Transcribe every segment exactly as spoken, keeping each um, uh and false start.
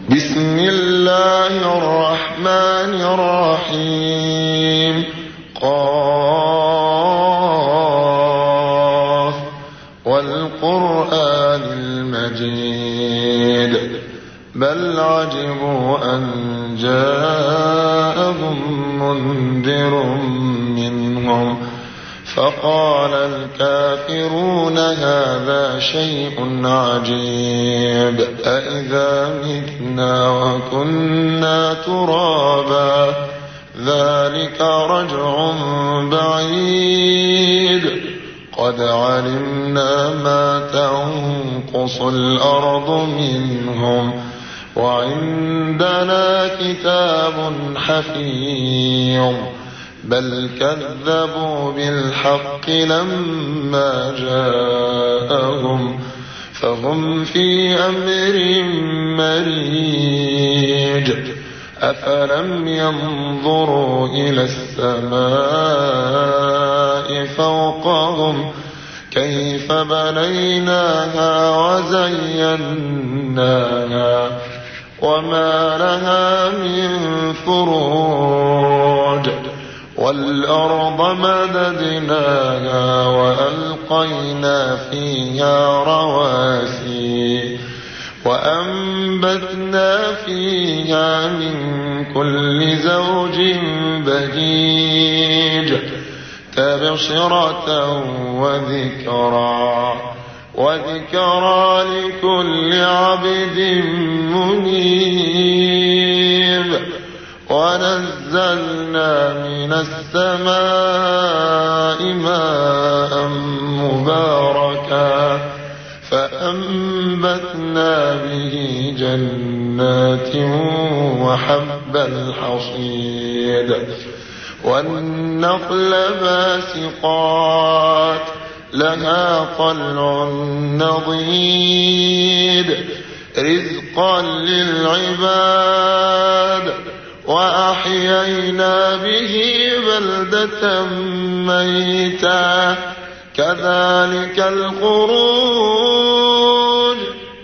بسم الله الرحمن الرحيم. قاف والقرآن المجيد بل عجبوا أن جاءهم منذر منهم فقال الكافرون هذا شيء عجيب أإذا متنا وكنا ترابا ذلك رجع بعيد قد علمنا ما تنقص الأرض منهم وعندنا كتاب حفيظ بل كذبوا بالحق لما جاءهم فهم في أمر مريج أفلم ينظروا إلى السماء فوقهم كيف بنيناها وزيناها وما لها من فروج والأرض مددناها وألقينا فيها رواسي وأنبتنا فيها من كل زوج بهيج تبصرة وذكرى وذكرى لكل عبد منيب ونزلنا من السماء ماء مباركا فأنبتنا به جنات وحب الحصيد والنخل باسقات لها طلع نضيد رزقا للعباد وأحيينا به بلدة ميتا كذلك الخروج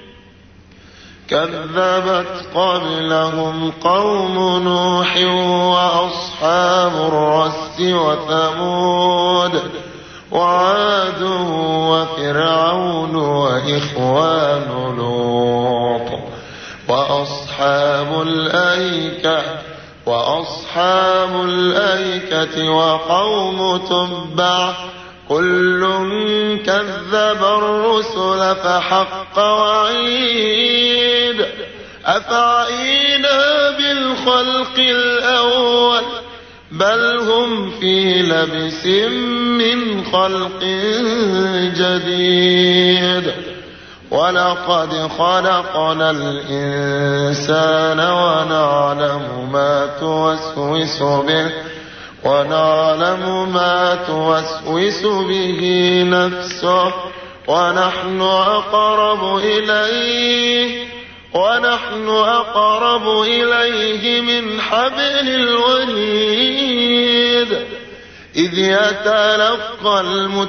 كذبت قبلهم قوم نوح وأصحاب الرس وثمود وعاد وفرعون وإخوان لوط وأصحاب الأيكة وأصحاب الأيكة وقوم تبع كل كذب الرسل فحق وعيد أفعينا بالخلق الأول بل هم في لبس من خلق جديد ولقد خلقنا الإنسان ونعلم ما توسوس به ونعلم ما توسوس به نفسه ونحن أقرب إليه ونحن أقرب إليه من حبل الوريد إذ يتلقى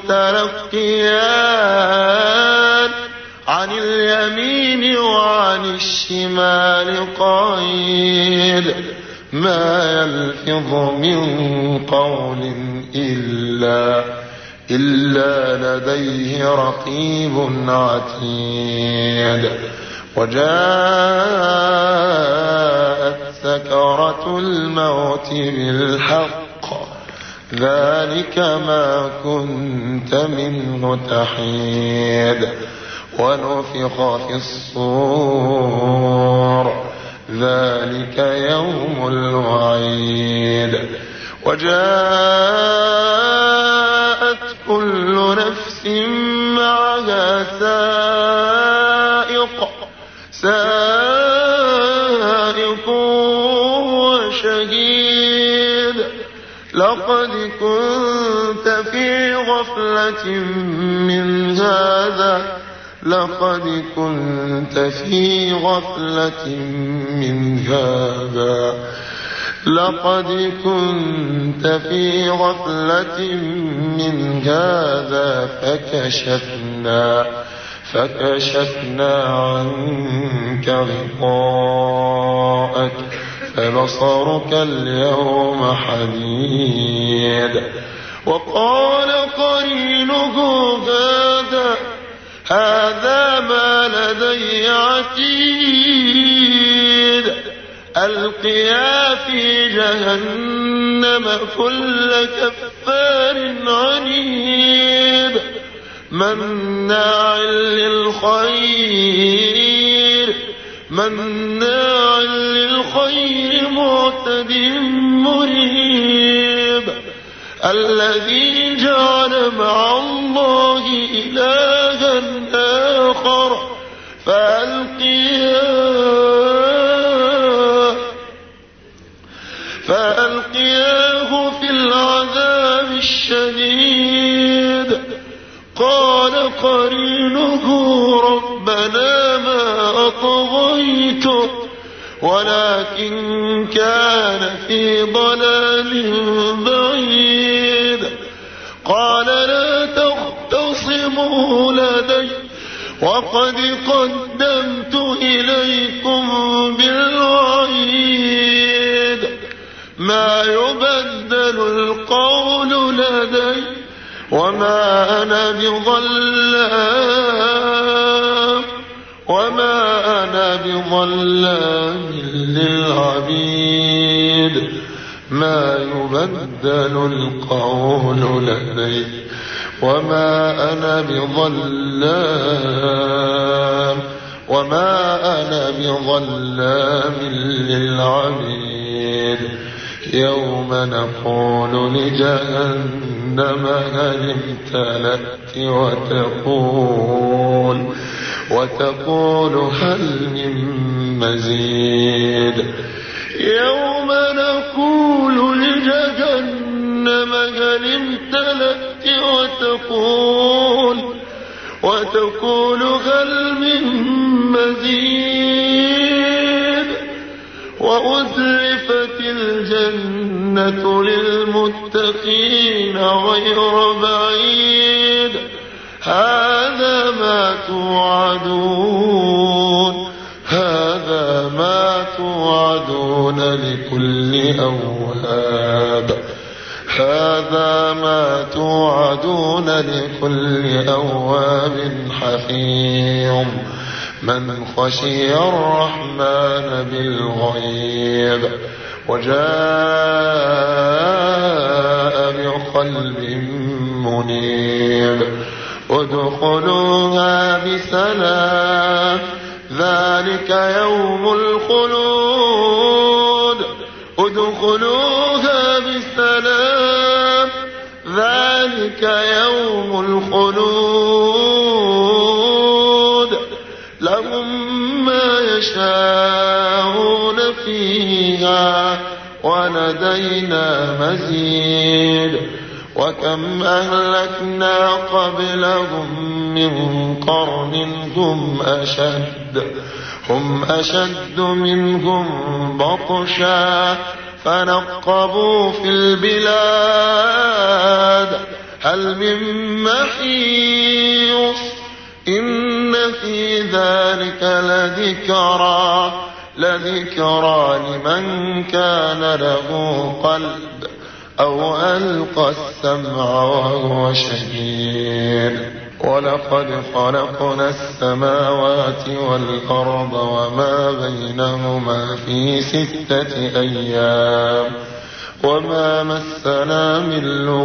المتلقيان عن اليمين وعن الشمال قعيد ما يلفظ من قول إلا إلا لديه رقيب عتيد وجاءت سكرة الموت بالحق ذلك ما كنت منه تحيد ونفخ في الصور ذلك يوم الوعيد وجاءت كل نفس معها سائق سائق وشهيد لقد كنت في غفلة من هذا لقد كنت في غفلة من هذا لقد كنت في غفلة من هذا فكشفنا فكشفنا عنك غطاءك بصرك اليوم حديد. وقال قرينه هذا هذا ما لدي عتيد. ألقيا في جهنم كل كفار عنيد مناع للخير مناع للخير معتد مريب. الذي جعل مع الله إلها آخر فألقياه فألقياه في العذاب الشديد. قال قرينه ربنا ما أطغيته ولكن كان في ضلال بعيد. قال لا تختصموا لدي وقد قدمت إليكم بالوعيد. ما يبدل القول لدي وما أنا بظلام وما أنا بظلام للعبيد. ما يبدل القول لدي وما أنا بظلام وما أنا بظلام للعبيد. يوم نقول لجهنم هل امتلأت وتقول وتقول هل من مزيد. يوم نقول لجهنم هل امتلأت وتقول وتقول هل من مزيد. وأزلفت الجنة للمتقين غير بعيد. هذا ما توعدون هذا ما توعدون لكل أواب هذا ما توعدون لكل أواب حفيظ من خشي الرحمن بالغيب وجاء بقلب منيب. ادخلوها بسلام ذلك يوم الخلود ادخلوها بسلام ذلك يوم الخلود. لهم ما يشاءون فيها ولدينا مزيد. وكم أهلكنا قبلهم من قرن هم أشد هم أشد منهم بطشا فنقبوا في البلاد هل من محيص. إن في ذلك لذكرى لذكرى لمن كان له قلب أو ألقى السمع وهو شهيد. ولقد خلقنا السماوات والأرض وما بينهما في ستة أيام وما مسنا من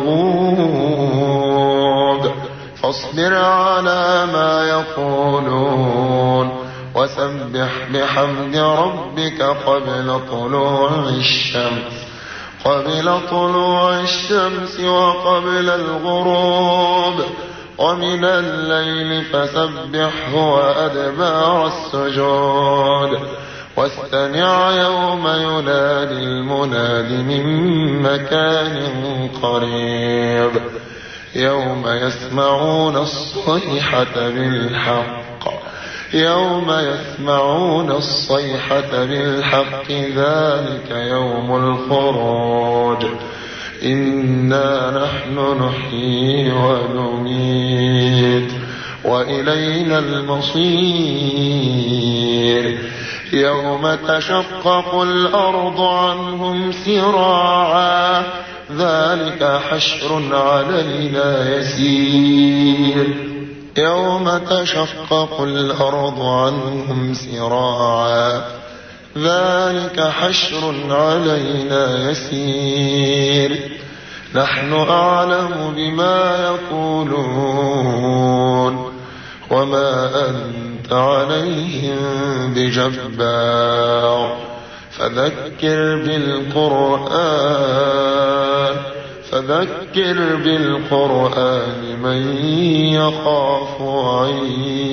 لغوب. فاصبر على ما يقولون وسبح بحمد ربك قبل طلوع الشمس قبل طلوع الشمس وقبل الغروب ومن الليل فسبحه وأدبار السجود. واستمع يوم ينادي المناد من مكان قريب يوم يسمعون الصيحة بالحق يوم يسمعون الصيحة بالحق ذلك يوم الخروج. إنا نحن نحيي ونميت وإلينا المصير. يوم تشقق الأرض عنهم سراعا ذلك حشر علينا يسير يوم تشقق الأرض عنهم سراعا ذلك حشر علينا يسير نحن أعلم بما يقولون وما أنت عليهم بجبار فذكر بالقرآن فذكر بالقرآن من يخاف وعيد